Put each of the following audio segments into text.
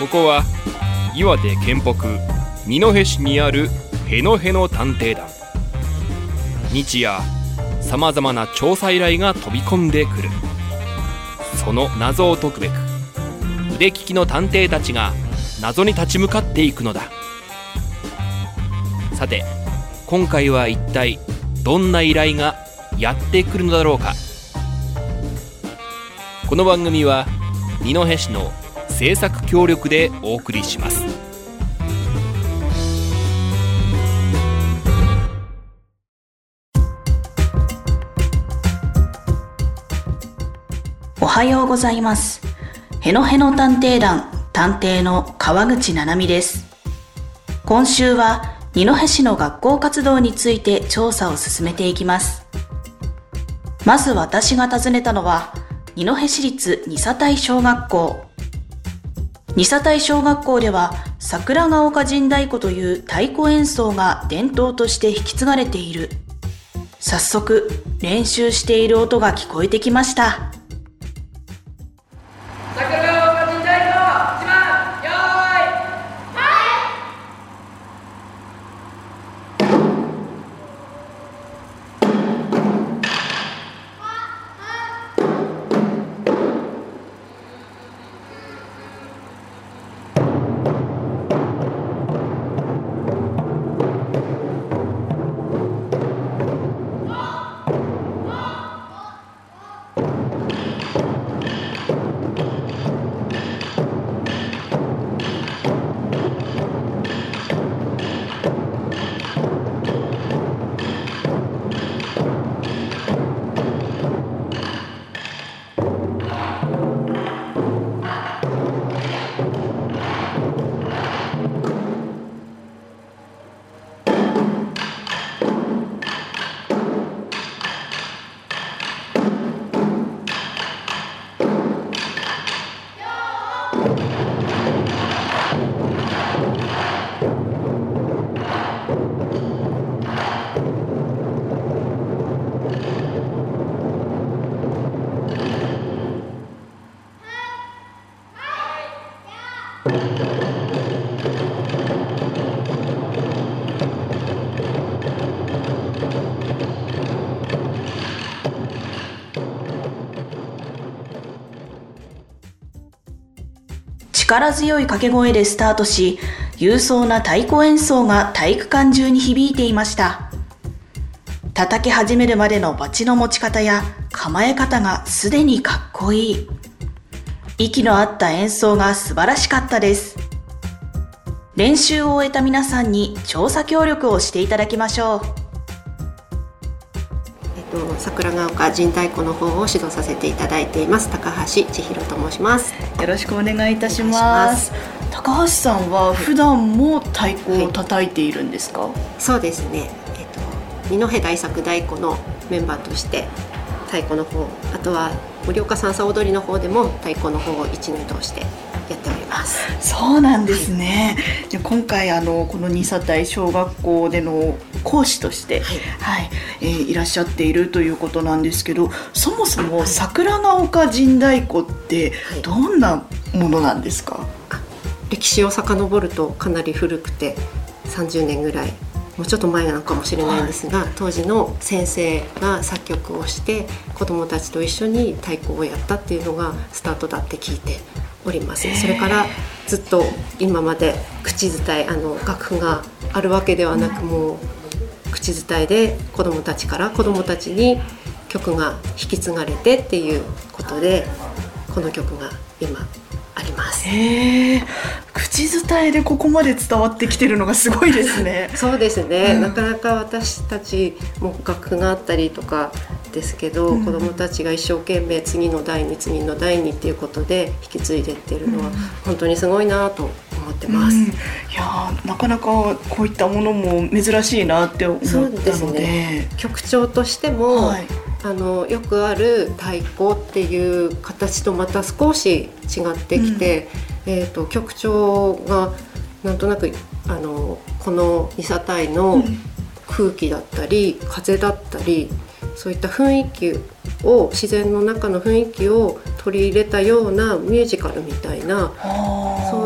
ここは岩手県北二戸市にあるへのへの探偵団。日夜さまざまな調査依頼が飛び込んでくる。その謎を解くべく腕利きの探偵たちが謎に立ち向かっていくのだ。さて今回は一体どんな依頼がやってくるのだろうか。この番組は二戸市の制作協力でお送りします。 おはようございます。へのへの探偵団探偵の川口七海です。今週は二戸市の学校活動について調査を進めていきます。まず私が訪ねたのは二戸市立二佐台小学校。二佐台小学校では桜ヶ丘陣太鼓という太鼓演奏が伝統として引き継がれている。早速練習している音が聞こえてきました。力強い掛け声でスタートし、勇壮な太鼓演奏が体育館中に響いていました。叩き始めるまでのバチの持ち方や構え方がすでにかっこいい。息の合った演奏が素晴らしかったです。練習を終えた皆さんに調査協力をしていただきましょう。 桜ヶ丘陣太鼓の方を指導させていただいています高橋千尋と申します。 よろしくお願いいたします。高橋さんは普段も太鼓を叩いているんですか？ そうですね、二戸大作太鼓のメンバーとして太鼓の方、あとは盛岡三叉踊りの方でも太鼓の方を1年通してやっております。 そうなんですね。じゃあ今回この二佐台小学校での講師として、いらっしゃっているということなんですけど、そもそも桜ヶ丘陣太鼓ってどんなものなんですか？ 歴史を遡るとかなり古くて30年ぐらい、もうちょっと前なのかもしれないんですが、当時の先生が作曲をして子どもたちと一緒に太鼓をやったっていうのがスタートだって聞いております。それからずっと今まで口伝え、楽譜があるわけではなく、もう口伝えで子どもたちから子どもたちに曲が引き継がれてっていうことで、この曲が今あります。 口伝えでここまで伝わってきてるのがすごいですね。 そうですね、なかなか私たちも楽譜があったりとかですけど、子どもたちが一生懸命次の代に次の代にっていうことで引き継いでっていうのは本当にすごいなと思ってます。 いやなかなかこういったものも珍しいなって思ったので。そうですね、 曲調としても、よくある太鼓っていう形とまた少し違ってきて、曲調がなんとなくこの二佐台の空気だったり風だったり、そういった雰囲気を、自然の中の雰囲気を取り入れたようなミュージカルみたいな、そういっ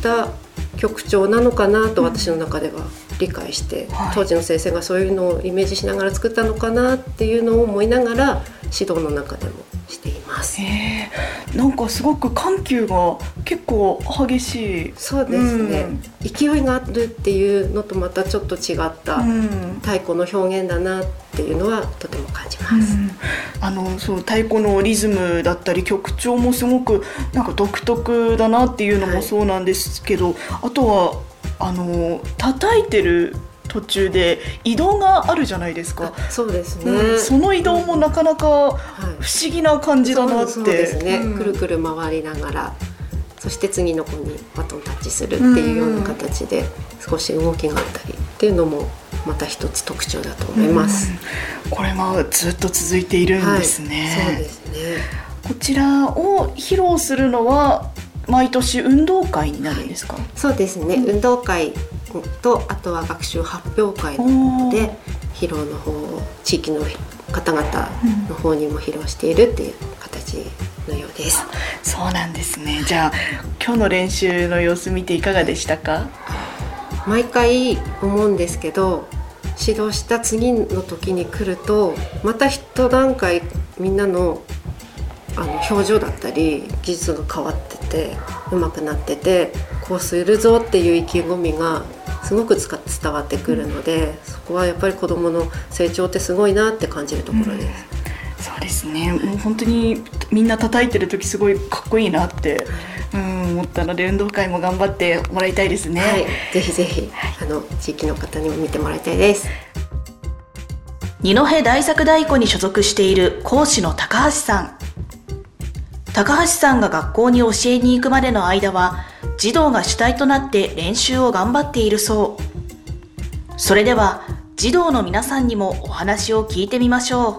した曲調なのかなと私の中では理解して、当時の先生がそういうのをイメージしながら作ったのかなっていうのを思いながら指導の中でもしています。 なんかすごく緩急が結構激しい。 そうですね、勢いがあるっていうのとまたちょっと違った太鼓の表現だなっていうのはとても感じます。 そう太鼓のリズムだったり曲調もすごくなんか独特だなっていうのもそうなんですけど、あとは叩いてる途中で移動があるじゃないですか。 そうですね、 その移動もなかなか不思議な感じだなって。 そうですね、くるくる回りながら、そして次の子にバトンタッチするっていうような形で少し動きがあったりっていうのもまた一つ特徴だと思います。 これがずっと続いているんですね。 そうですね。 こちらを披露するのは毎年運動会になるんですか？ そうですね、運動会とあとは学習発表会で披露の方を地域の方々の方にも披露しているっていう形のようです。 そうなんですね。じゃあ今日の練習の様子見ていかがでしたか？ 毎回思うんですけど、指導した次の時に来るとまた一段階みんなの表情だったり技術が変わってて上手くなってて、こうするぞっていう意気込みがすごく伝わってくるので、そこはやっぱり子どもの成長ってすごいなって感じるところです。 そうですね、もう本当にみんな叩いてる時すごいかっこいいなって思ったので、運動会も頑張ってもらいたいですね。 はい、ぜひぜひ地域の方にも見てもらいたいです。 二戸大作太鼓に所属している講師の高橋さん。高橋さんが学校に教えに行くまでの間は児童が主体となって練習を頑張っているそう。それでは児童の皆さんにもお話を聞いてみましょ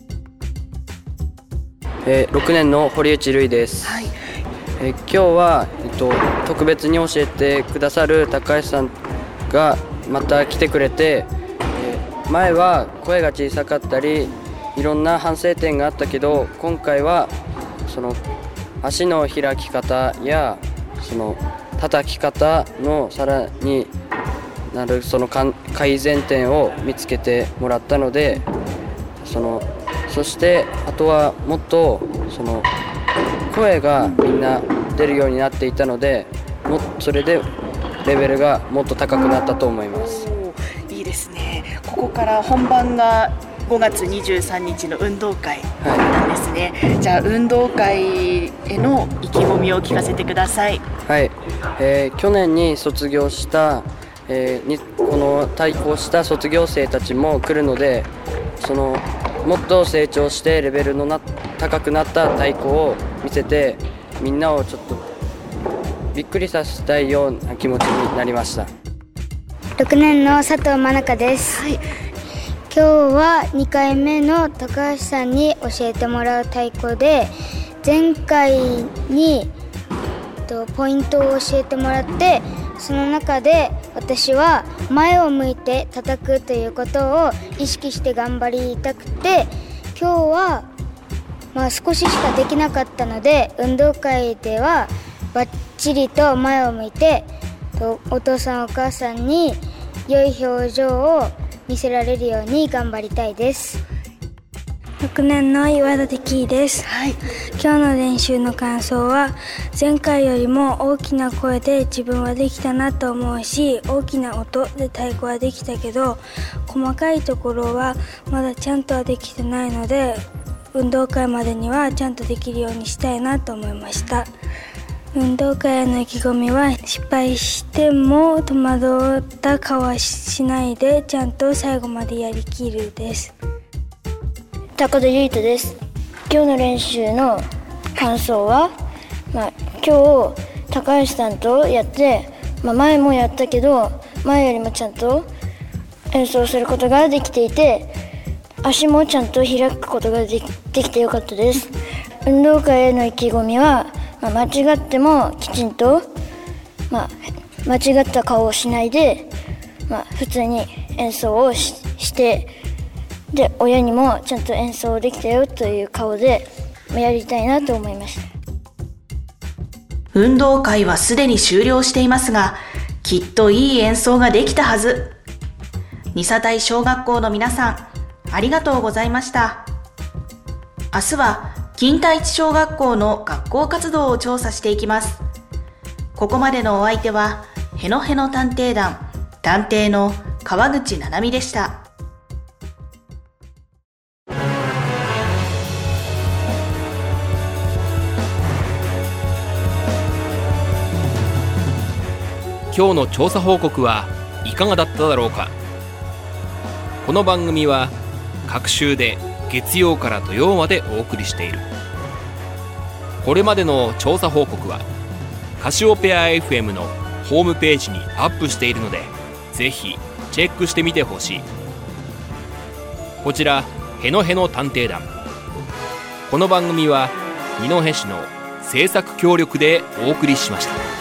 う。6年の堀内瑠衣です。今日は、特別に教えてくださる高橋さんがまた来てくれて、前は声が小さかったりいろんな反省点があったけど、今回はその足の開き方やその叩き方のさらになるその改善点を見つけてもらったので、そしてあとはもっとその声がみんな出るようになっていたので、それでレベルがもっと高くなったと思います。 いいですね。ここから本番が5月23日の運動会なんですね。じゃあ運動会への意気込みを聞かせてください。 はい、去年に卒業した、この太鼓をした卒業生たちも来るので、もっと成長してレベルの高くなった太鼓を見せて、みんなをちょっとびっくりさせたいような気持ちになりました。 6年の佐藤真中です。今日は2回目の高橋さんに教えてもらう太鼓で、前回にポイントを教えてもらって、その中で私は前を向いて叩くということを意識して頑張りたくて、今日は少ししかできなかったので、運動会ではバッチリと前を向いてお父さんお母さんに良い表情を見せられるように頑張りたいです。 6年の岩田的です。今日の練習の感想は、前回よりも大きな声で自分はできたなと思うし、大きな音で太鼓はできたけど、細かいところはまだちゃんとはできてないので、運動会までにはちゃんとできるようにしたいなと思いました。運動会への意気込みは、失敗しても戸惑った顔はしないで、ちゃんと最後までやりきるです。 高田優斗です。今日の練習の感想は、今日高橋さんとやって、前もやったけど前よりもちゃんと演奏することができていて、足もちゃんと開くことができてよかったです。運動会への意気込みは、間違ってもきちんと、間違った顔をしないで、普通に演奏をしてで、親にもちゃんと演奏できたよという顔でやりたいなと思いました。 運動会はすでに終了していますが、きっといい演奏ができたはず。二佐台小学校の皆さん、ありがとうございました。明日は金田一小学校の学校活動を調査していきます。ここまでのお相手は、へのへの探偵団、探偵の川口七海でした。 今日の調査報告はいかがだっただろうか。この番組は各週で月曜から土曜までお送りしている。これまでの調査報告はカシオペア FM のホームページにアップしているので、ぜひチェックしてみてほしい。こちらへのへの探偵団、この番組は二戸市の制作協力でお送りしました。